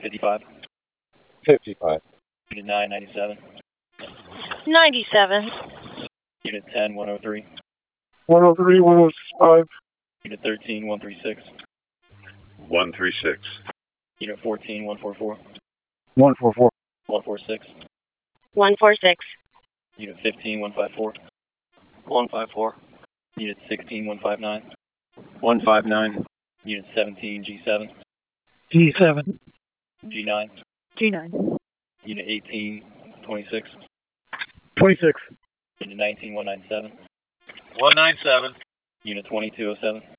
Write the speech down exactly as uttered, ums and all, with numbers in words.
fifty-five. fifty-five. Unit nine ninety-seven. ninety-seven. Unit ten one oh three. one oh three, one oh five. Unit thirteen one thirty-six. one thirty-six. Unit fourteen one forty-four. one forty-four. one forty-six. one forty-six. Unit fifteen one fifty-four. one fifty-four. Unit sixteen one fifty-nine. one fifty-nine. Unit seventeen G seven. G seven. G nine. G nine. Unit eighteen twenty-six. twenty-six. Unit nineteen one ninety-seven. one ninety-seven. Unit twenty-two oh seven.